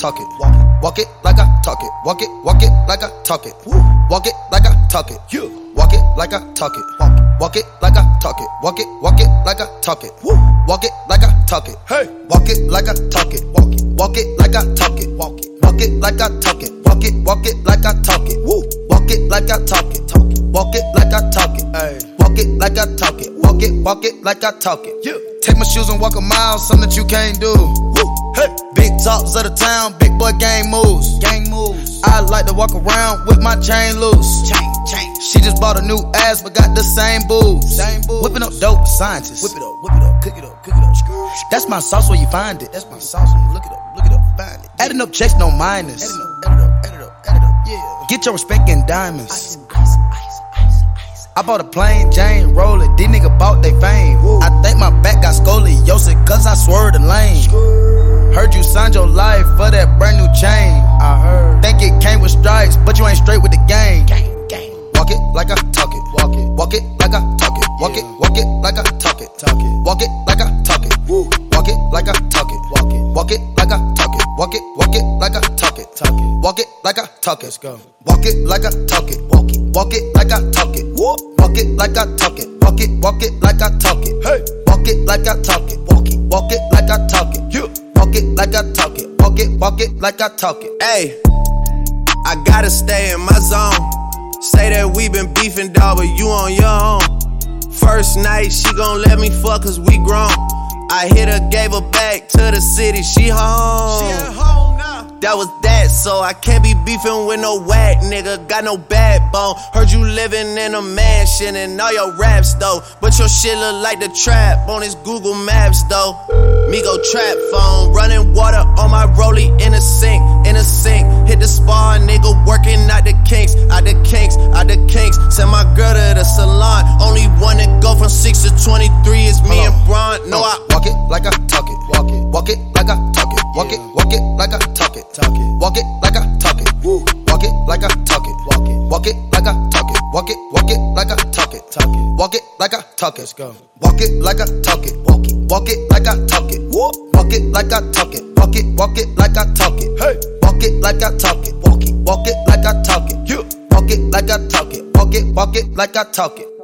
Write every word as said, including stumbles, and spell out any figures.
talk it. Walk it, walk it like I talk it. Walk it, walk it like I talk it. Walk it like I talk it. Walk it like I talk it. Walk it like I talk it. Walk it, walk it like I talk it. Walk it like I talk it. Hey, walk it like I talk it. Walk it, walk it like I talk it. Walk it, walk it like I talk it. Walk it, walk it like I talk it. Walk it like I talk it. Talk it, walk it like I talk it. Hey, walk it like I talk it. Walk it, walk it like I talk it. Yeah. Take my shoes and walk a mile, something that you can't do. Woo. Hey. Big talks of the town, big boy gang moves. Gang moves. I like to walk around with my chain loose. Chain, chain. She just bought a new ass, but got the same boobs. Same boobs. Whipping up dope scientists. Whip it up, whip it up, cook it up, cook it up. That's my sauce where you find it. That's my sauce when you look it up, look it up, find it. Adding up checks, no minus. Add it up, add it up, add it up, add it up, yeah. Get your respect in diamonds. Ice, ice, ice, ice, ice. I bought a plain Jane, roll it. These niggas bought they fame. Woo. I think my back got scoliosis, cause I swerved the lane. Skrr. Heard you signed your life for that brand new chain. I heard. Think it came with stripes, but you ain't straight with the game. Gang, gang. Walk it like I talk it. Walk it, walk it like I talk it. Walk yeah. it, walk it like I talk it. Talk it. Walk it like I talk it. Woo. Walk it like I talk it. Walk it, walk it like I talk it. Walk it, walk it like I talk it. Talk it. Walk it like I talk it. Let's go. Walk it like I talk it. Walk it, walk it like I talk it. Woo. Walk it like I talk it. Walk it, walk it like I talk it. Hey. Walk it like I talk it. Walk it, walk it like I talk it. Yeah. Walk it like I talk it. Walk it, walk it like I talk it. Hey, I gotta stay in my zone. Say that we been beefing, dog, but you on your own. First night, she gon' let me fuck cause we grown. I hit her, gave her back to the city, she home. She at home now. That was that, so I can't be beefing with no whack nigga. Got no backbone. Heard you living in a mansion and all your raps though. But your shit look like the trap on his Google Maps though. Me go trap phone, running water on my rollie in a sink, in a sink. Hit the spa, nigga working out the kinks, out the kinks, out the kinks. Send my girl to the salon. Only one to go from six to twenty-three is me and Bron. No, I walk it like I talk it. Walk it, walk it like I talk it. Walk it, walk it like I talk it. Talk it, walk it like I talk it. Woo. Walk it like I talk it. Walk it, walk it like I talk it. Walk it, walk it like I talk it. Talk it, walk it like I talk it. Let's go. Walk it like I talk it. Walk it, walk it like I talk it. Woo. Walk it like I talk it. Walk it, walk it like I talk it. Hey. Walk it like I talk it. Walk it, walk it like I talk it. Yeah. Walk it like I talk it. Walk it, walk it like I talk it.